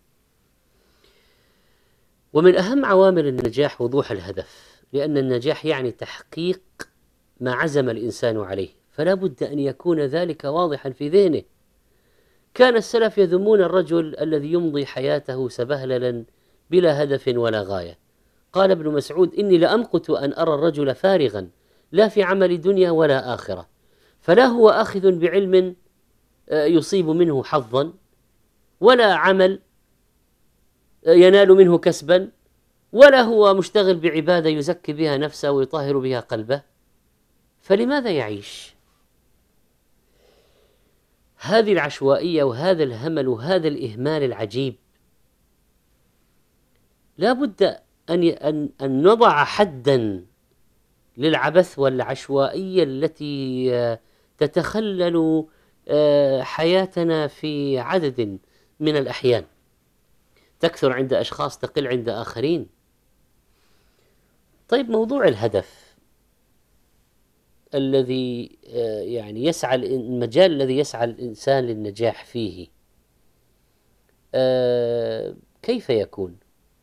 ومن أهم عوامل النجاح وضوح الهدف، لأن النجاح يعني تحقيق ما عزم الإنسان عليه، فلا بد أن يكون ذلك واضحا في ذهنه. كان السلف يذمون الرجل الذي يمضي حياته سبهللا بلا هدف ولا غاية. قال ابن مسعود: إني لأمقت أن أرى الرجل فارغا لا في عمل دنيا ولا آخرة، فلا هو آخذ بعلم يصيب منه حظا، ولا عمل ينال منه كسبا، ولا هو مشتغل بعبادة يزكي بها نفسه ويطهر بها قلبه، فلماذا يعيش؟ هذه العشوائية وهذا الهمل وهذا الإهمال العجيب لا بد أن أن نضع حدا للعبث والعشوائية التي تتخلل حياتنا في عدد من الأحيان، تكثر عند أشخاص تقل عند آخرين. طيب، موضوع الهدف الذي يعني يسعى المجال الذي يسعى الإنسان للنجاح فيه، كيف يكون؟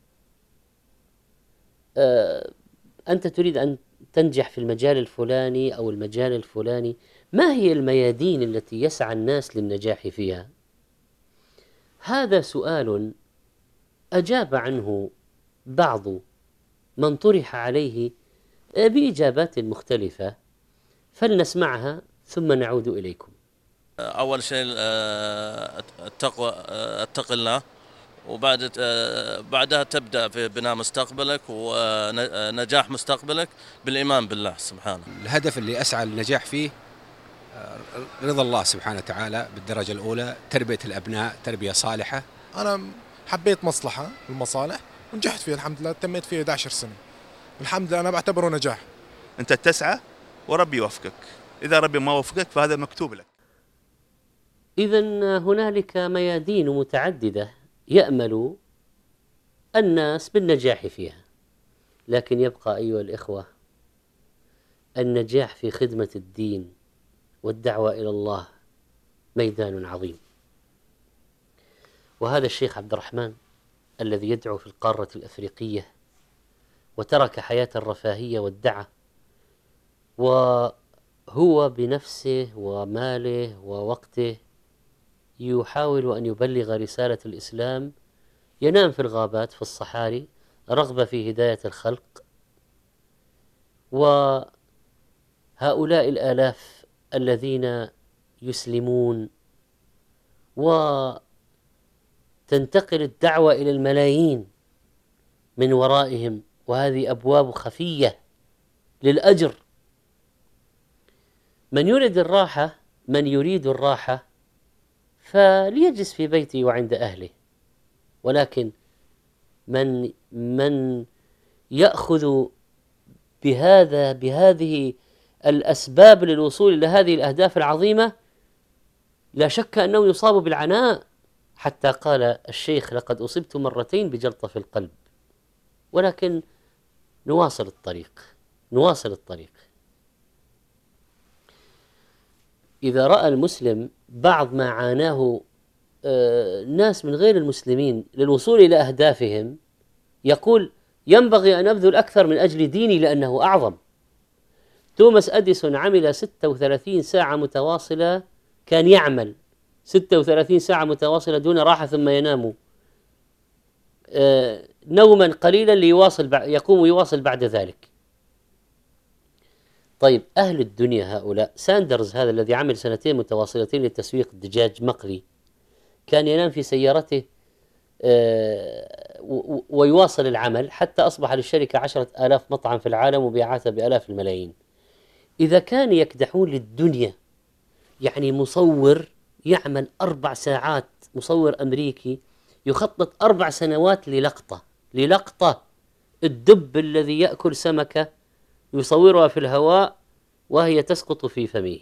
أنت تريد أن تنجح في المجال الفلاني أو المجال الفلاني، ما هي الميادين التي يسعى الناس للنجاح فيها؟ هذا سؤال أجاب عنه بعض من طرح عليه بإجابات مختلفة، فلنسمعها ثم نعود إليكم. أول شيء التقوى، اتق الله، وبعد بعدها تبدأ في بناء مستقبلك ونجاح مستقبلك بالإيمان بالله سبحانه. الهدف اللي أسعى للنجاح فيه رضا الله سبحانه وتعالى بالدرجة الأولى، تربية الأبناء تربية صالحة. أنا حبيت مصلحة المصالح ونجحت فيها الحمد لله، تميت فيها إحدى عشرة سنة الحمد لله، أنا بعتبره نجاح. أنت تسعى وربي يوفقك، إذا ربي ما وفقك فهذا مكتوب لك. إذن هنالك ميادين متعددة يأمل الناس بالنجاح فيها، لكن يبقى أيها الإخوة النجاح في خدمة الدين والدعوة إلى الله ميدان عظيم. وهذا الشيخ عبد الرحمن الذي يدعو في القارة الأفريقية وترك حياة الرفاهية والدعة، وهو بنفسه وماله ووقته يحاول أن يبلغ رسالة الإسلام، ينام في الغابات في الصحاري رغبة في هداية الخلق. وهؤلاء الآلاف الذين يسلمون وتنتقل الدعوة إلى الملايين من ورائهم، وهذه أبواب خفية للأجر. من يريد الراحة من يريد الراحة فليجلس في بيته وعند أهله، ولكن من من يأخذ بهذا بهذه الأسباب للوصول إلى هذه الأهداف العظيمة لا شك أنه يصاب بالعناء، حتى قال الشيخ: لقد أصبت مرتين بجلطة في القلب. ولكن نواصل الطريق نواصل الطريق إذا رأى المسلم بعض ما عاناه ناس من غير المسلمين للوصول إلى أهدافهم، يقول: ينبغي أن أبذل أكثر من أجل ديني لأنه أعظم. توماس أديسون عمل ستة وثلاثين ساعة متواصلة، كان يعمل ستة وثلاثين ساعة متواصلة دون راحة ثم ينام نوما قليلا ليواصل يقوم ويواصل بعد ذلك. طيب، أهل الدنيا هؤلاء، ساندرز هذا الذي عمل سنتين متواصلتين لتسويق دجاج مقلي، كان ينام في سيارته ويواصل العمل حتى أصبح للشركة عشرة آلاف مطعم في العالم وبيعاتها بآلاف الملايين. إذا كان يكدحون للدنيا، يعني مصور يعمل أربع ساعات، مصور أمريكي يخطط أربع سنوات للقطة للقطة الدب الذي يأكل سمكة يصورها في الهواء وهي تسقط في فمه،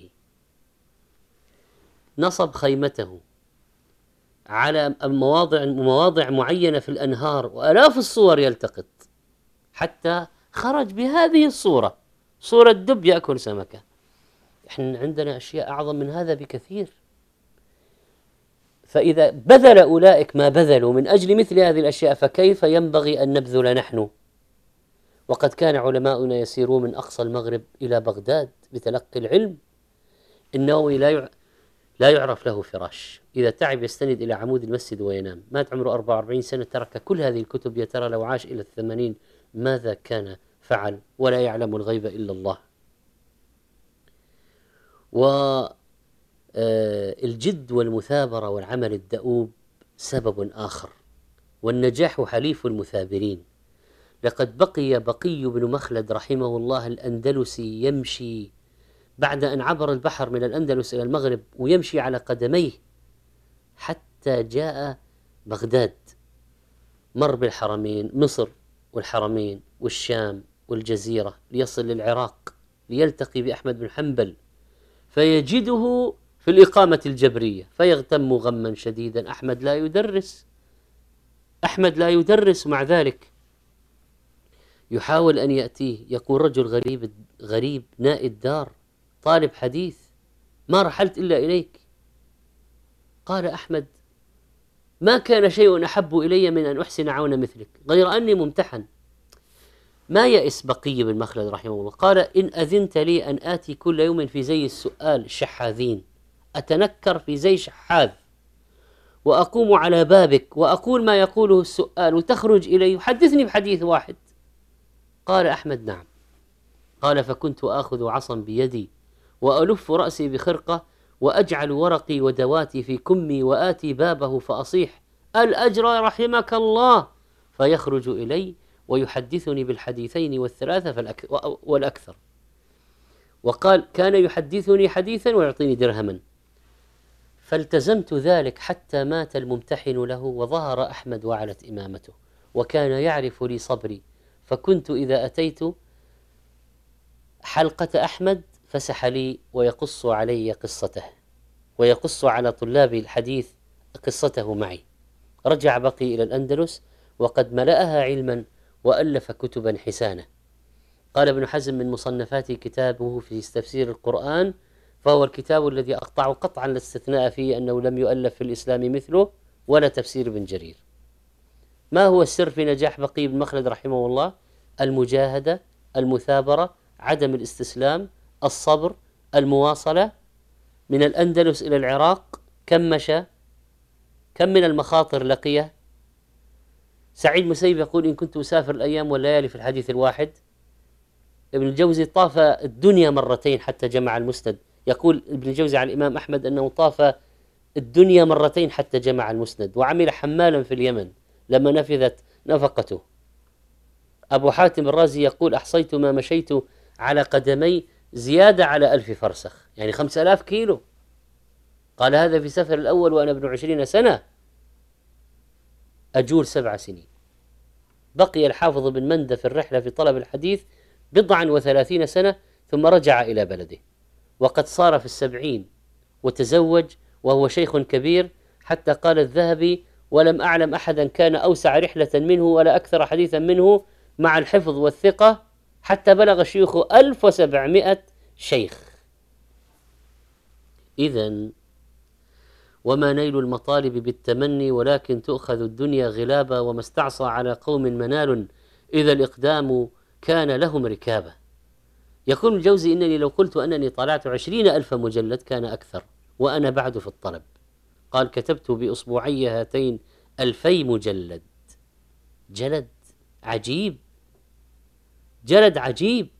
نصب خيمته على مواضع مواضع معينة في الأنهار وآلاف الصور يلتقط حتى خرج بهذه الصورة، صورة دب يأكل سمكة. احنا عندنا أشياء أعظم من هذا بكثير. فإذا بذل أولئك ما بذلوا من أجل مثل هذه الأشياء، فكيف ينبغي أن نبذل نحن؟ وقد كان علماؤنا يسيرون من أقصى المغرب إلى بغداد بتلقي العلم. النووي لا يع... لا يعرف له فراش، إذا تعب يستند إلى عمود المسجد وينام. مات عمره أربعة وأربعين سنة، ترك كل هذه الكتب. يا ترى لو عاش إلى الثمانين ماذا كان فعل؟ ولا يعلم الغيب إلا الله. والجد والمثابرة والعمل الدؤوب سبب آخر، والنجاح حليف المثابرين. لقد بقي بقي بن مخلد رحمه الله الأندلسي يمشي بعد أن عبر البحر من الأندلس إلى المغرب، ويمشي على قدميه حتى جاء بغداد. مر بالحرمين، مصر والحرمين والشام والجزيرة، ليصل للعراق ليلتقي بأحمد بن حنبل، فيجده في الإقامة الجبرية فيغتم غما شديدا. أحمد لا يدرس، أحمد لا يدرس، مع ذلك يحاول أن يأتيه. يقول رجل غريب غريب نائي الدار، طالب حديث، ما رحلت إلا إليك. قال أحمد: ما كان شيء أحب إلي من أن أحسن عون مثلك، غير أني ممتحن. ما يئس بقي بن مخلد رحمه الله. قال: إن أذنت لي أن آتي كل يوم في زي السؤال الشحاذين، أتنكر في زي شحاذ، وأقوم على بابك وأقول ما يقوله السؤال، وتخرج إلي يحدثني بحديث واحد. قال أحمد: نعم. قال: فكنت آخذ عصا بيدي وألف رأسي بخرقة، وأجعل ورقي ودواتي في كمي، وآتي بابه فأصيح: الأجر رحمك الله، فيخرج إلي ويحدثني بالحديثين والثلاثة والأكثر. وقال: كان يحدثني حديثا ويعطيني درهما. فالتزمت ذلك حتى مات الممتحن له، وظهر أحمد وعلت إمامته، وكان يعرف لي صبري. فكنت إذا أتيت حلقة أحمد فسح لي ويقص علي قصته، ويقص على طلاب الحديث قصته معي. رجع بقي إلى الأندلس وقد ملأها علما، وألف كتبا حسانة. قال ابن حزم من مصنفاته كتابه في تفسير القرآن، فهو الكتاب الذي أقطع قطعا الاستثناء فيه أنه لم يؤلف في الإسلام مثله ولا تفسير ابن جرير. ما هو السر في نجاح بقي بن مخلد رحمه الله؟ المجاهدة، المثابرة، عدم الاستسلام، الصبر، المواصلة. من الأندلس إلى العراق كم مشى؟ كم من المخاطر لقيه؟ سعيد مسيب يقول: إن كنت أسافر الأيام والليالي في الحديث الواحد. ابن الجوزي طاف الدنيا مرتين حتى جمع المسند. يقول ابن الجوزي عن الإمام أحمد أنه طاف الدنيا مرتين حتى جمع المسند، وعمل حمالا في اليمن لما نفذت نفقته. أبو حاتم الرازي يقول: أحصيت ما مشيت على قدمي زيادة على ألف فرسخ، يعني خمس ألاف كيلو. قال: هذا في سفر الأول وأنا ابن عشرين سنة، أجول سبع سنين. بقي الحافظ بن مندة في الرحلة في طلب الحديث بضعا وثلاثين سنة، ثم رجع إلى بلده، وقد صار في السبعين وتزوج وهو شيخ كبير، حتى قال الذهبي: ولم أعلم أحدا كان أوسع رحلة منه ولا أكثر حديثا منه مع الحفظ والثقة، حتى بلغ شيوخ ألف وسبعمائة شيخ. إذن وما نيل المطالب بالتمني، ولكن تؤخذ الدنيا غلابا، وما استعصى على قوم منال إذا الإقدام كان لهم ركابا. يقول الجوزي: إنني لو قلت أنني طلعت عشرين ألف مجلد كان أكثر، وأنا بعد في الطلب. قال: كتبت بأصبعي هاتين ألفي مجلد. جلد عجيب، جلد عجيب.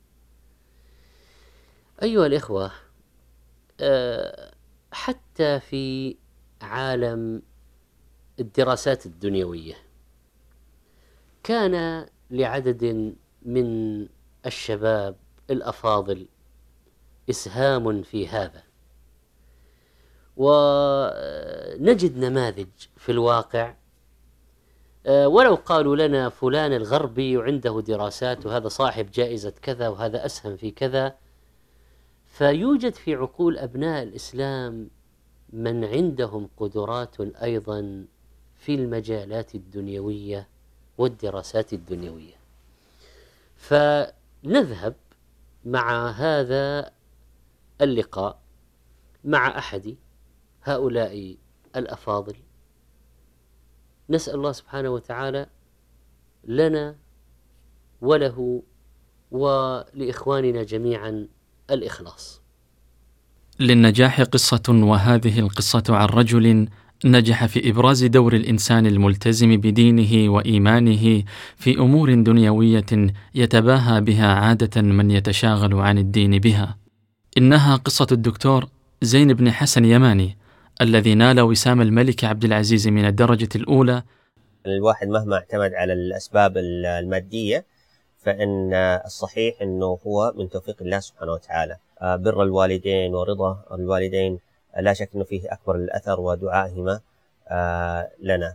أيها الإخوة، أه حتى في عالم الدراسات الدنيوية كان لعدد من الشباب الأفاضل إسهام في هذا، ونجد نماذج في الواقع. ولو قالوا لنا فلان الغربي عنده دراسات وهذا صاحب جائزة كذا وهذا أسهم في كذا، فيوجد في عقول أبناء الإسلام من عندهم قدرات أيضا في المجالات الدنيوية والدراسات الدنيوية. فنذهب مع هذا اللقاء مع أحد هؤلاء الأفاضل، نسأل الله سبحانه وتعالى لنا وله ولإخواننا جميعا الإخلاص. للنجاح قصة، وهذه القصة عن رجل نجح في إبراز دور الإنسان الملتزم بدينه وإيمانه في أمور دنيوية يتباهى بها عادة من يتشاغل عن الدين بها. إنها قصة الدكتور زين بن حسن يماني الذي نال وسام الملك عبد العزيز من الدرجة الأولى. الواحد مهما اعتمد على الأسباب المادية فإن الصحيح أنه هو من توفيق الله سبحانه وتعالى. بر الوالدين ورضا الوالدين لا شك أنه فيه أكبر الأثر ودعائهما لنا.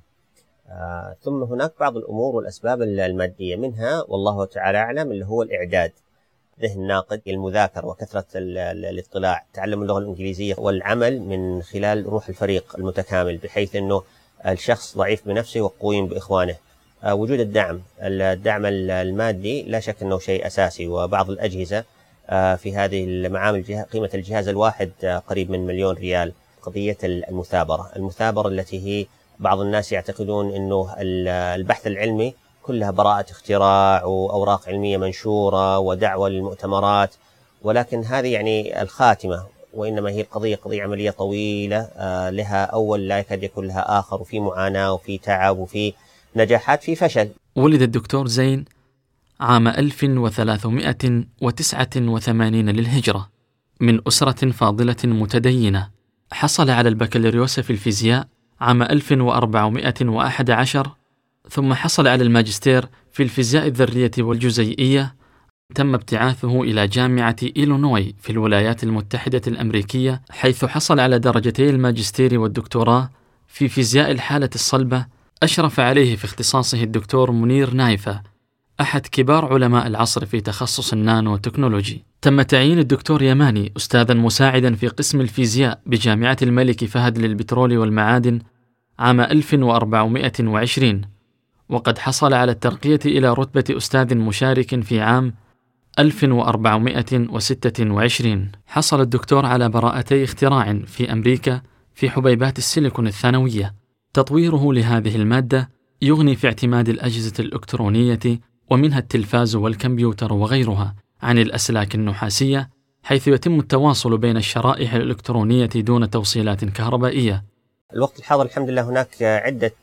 ثم هناك بعض الأمور والأسباب المادية، منها والله تعالى أعلم اللي هو الإعداد، ذهن ناقد، المذاكرة وكثرة الاطلاع، تعلم اللغة الإنجليزية والعمل من خلال روح الفريق المتكامل، بحيث أنه الشخص ضعيف بنفسه وقوي بإخوانه. وجود الدعم الدعم المادي لا شك أنه شيء أساسي، وبعض الأجهزة في هذه المعامل قيمة الجهاز الواحد قريب من مليون ريال. قضية المثابرة المثابرة التي هي بعض الناس يعتقدون أنه البحث العلمي كلها براءة اختراع وأوراق علمية منشورة ودعوة للمؤتمرات، ولكن هذه يعني الخاتمة، وإنما هي القضية قضية عملية طويلة لها أول لا يكاد يكون لها آخر، وفي معاناة وفي تعب وفي نجاحات في فشل. ولد الدكتور زين عام ألف وثلاثمائة وتسعة وثمانين للهجرة من أسرة فاضلة متدينة. حصل على البكالوريوس في الفيزياء عام ألف وأربعمائة وأحد عشر، ثم حصل على الماجستير في الفيزياء الذرية والجزيئية. تم ابتعاثه إلى جامعة إيلينوي في الولايات المتحدة الأمريكية، حيث حصل على درجتي الماجستير والدكتوراه في فيزياء الحالة الصلبة. أشرف عليه في اختصاصه الدكتور منير نايفة، أحد كبار علماء العصر في تخصص النانو تكنولوجي. تم تعيين الدكتور يماني أستاذا مساعدا في قسم الفيزياء بجامعة الملك فهد للبترول والمعادن عام ألف وأربعمائة وعشرين، وقد حصل على الترقية إلى رتبة أستاذ مشارك في عام ألف وأربعمائة وستة وعشرين. حصل الدكتور على براءتي اختراع في أمريكا في حبيبات السيليكون الثانوية. تطويره لهذه المادة يغني في اعتماد الأجهزة الإلكترونية ومنها التلفاز والكمبيوتر وغيرها عن الأسلاك النحاسية، حيث يتم التواصل بين الشرائح الإلكترونية دون توصيلات كهربائية. الوقت الحاضر الحمد لله هناك عدة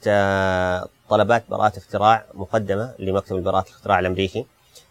طلبات براءة اختراع مقدمة لمكتب براءة الاختراع الأمريكي.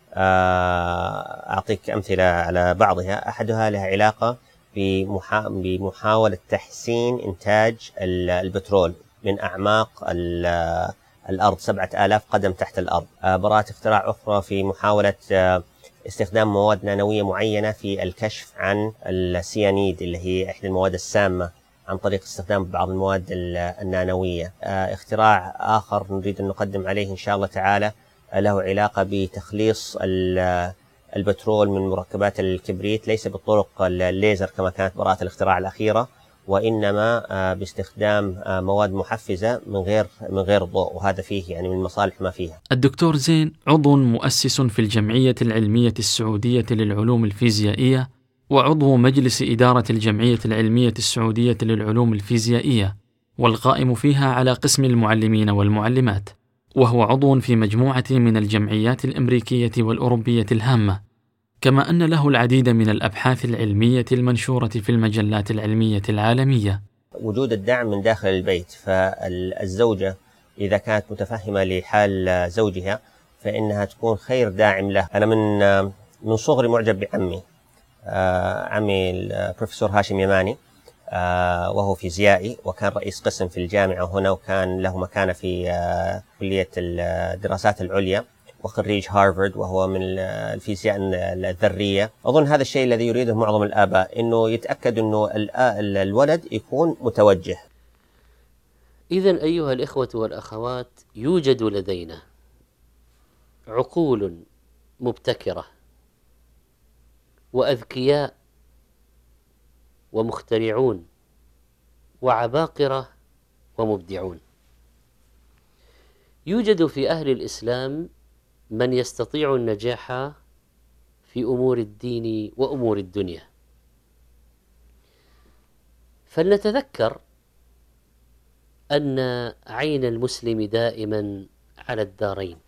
أعطيك أمثلة على بعضها. أحدها لها علاقة بمحاولة تحسين إنتاج البترول من أعماق الأرض سبعة آلاف قدم تحت الأرض. براءة اختراع أخرى في محاولة استخدام مواد نانوية معينة في الكشف عن السيانيد اللي هي إحدى المواد السامة عن طريق استخدام بعض المواد النانوية. اختراع آخر نريد أن نقدم عليه إن شاء الله تعالى له علاقة بتخليص البترول من مركبات الكبريت، ليس بالطرق الليزر كما كانت براءة الاختراع الأخيرة، وإنما باستخدام مواد محفزة من غير من غير ضوء، وهذا فيه يعني من مصالح ما فيها. الدكتور زين عضو مؤسس في الجمعية العلمية السعودية للعلوم الفيزيائية، وعضو مجلس إدارة الجمعية العلمية السعودية للعلوم الفيزيائية، والقائم فيها على قسم المعلمين والمعلمات، وهو عضو في مجموعة من الجمعيات الأمريكية والأوروبية الهامة، كما أن له العديد من الأبحاث العلمية المنشورة في المجلات العلمية العالمية. وجود الدعم من داخل البيت، فالزوجة إذا كانت متفهمة لحال زوجها فإنها تكون خير داعم له. أنا من من صغري معجب بعمي، عمي البروفيسور هاشم يماني، وهو فيزيائي وكان رئيس قسم في الجامعة هنا، وكان له مكانة في كلية الدراسات العليا، وخريج هارفارد، وهو من الفيزياء الذرية. أظن هذا الشيء الذي يريده معظم الآباء، أنه يتأكد أنه الولد يكون متوجه. إذن أيها الإخوة والأخوات، يوجد لدينا عقول مبتكرة وأذكياء ومخترعون وعباقرة ومبدعون. يوجد في أهل الإسلام من يستطيع النجاح في أمور الدين وأمور الدنيا. فلنتذكر أن عين المسلم دائما على الدارين.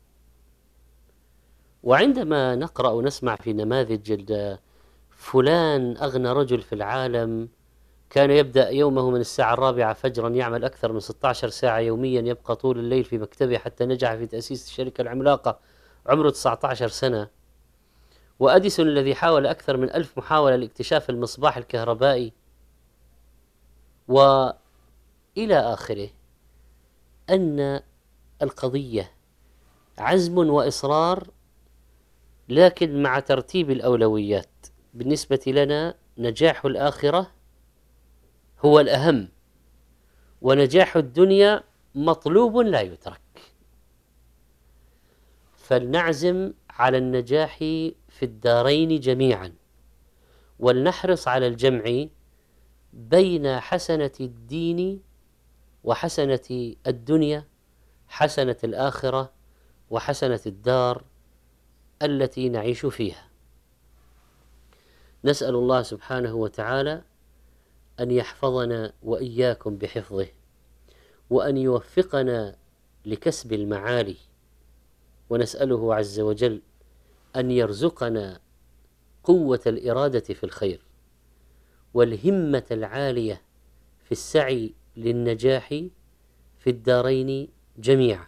وعندما نقرأ ونسمع في نماذج فلان أغنى رجل في العالم كان يبدأ يومه من الساعة الرابعة فجرا، يعمل أكثر من ستة عشر ساعة يوميا، يبقى طول الليل في مكتبه حتى نجح في تأسيس الشركة العملاقة، عمره تسعة عشر سنة. وأديسون الذي حاول أكثر من ألف محاولة لاكتشاف المصباح الكهربائي، وإلى آخره. أن القضية عزم وإصرار، لكن مع ترتيب الأولويات. بالنسبة لنا نجاح الآخرة هو الأهم، ونجاح الدنيا مطلوب لا يترك. فلنعزم على النجاح في الدارين جميعا، ولنحرص على الجمع بين حسنة الدين وحسنة الدنيا، حسنة الآخرة وحسنة الدار التي نعيش فيها. نسأل الله سبحانه وتعالى أن يحفظنا وإياكم بحفظه، وأن يوفقنا لكسب المعالي، ونسأله عز وجل أن يرزقنا قوة الإرادة في الخير والهمة العالية في السعي للنجاح في الدارين جميعا.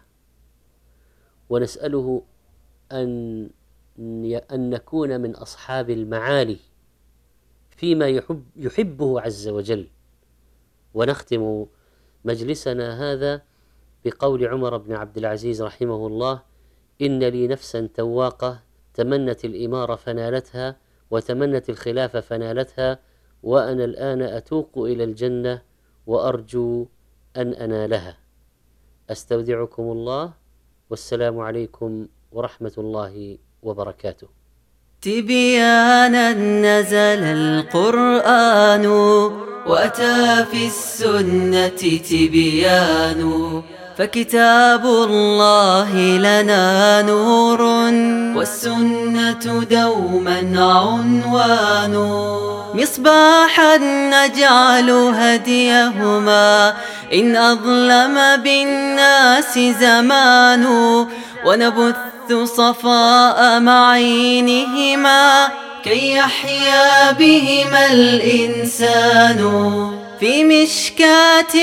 ونسأله أن أن نكون من أصحاب المعالي فيما يحب يحبه عز وجل. ونختم مجلسنا هذا بقول عمر بن عبد العزيز رحمه الله: إن لي نفسا تواقة تمنت الإمارة فنالتها، وتمنت الخلافة فنالتها، وأنا الآن أتوق إلى الجنة وأرجو أن أنالها. أستودعكم الله، والسلام عليكم ورحمة الله وبركاته. تبيانا نزل القرآن، وأتى في السنة تبيان، فكتاب الله لنا نور، والسنة دوما عنوان. مصباحا نجعل هديهما إن أظلم بالناس زمان، ونبث صفاء معينهما كي يحيا بهما الإنسان. في مشكاة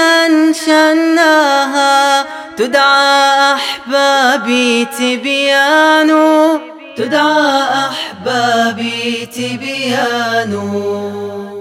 أنشأناها تدعى أحبابي تبيان، تدعى أحبابي تبيان.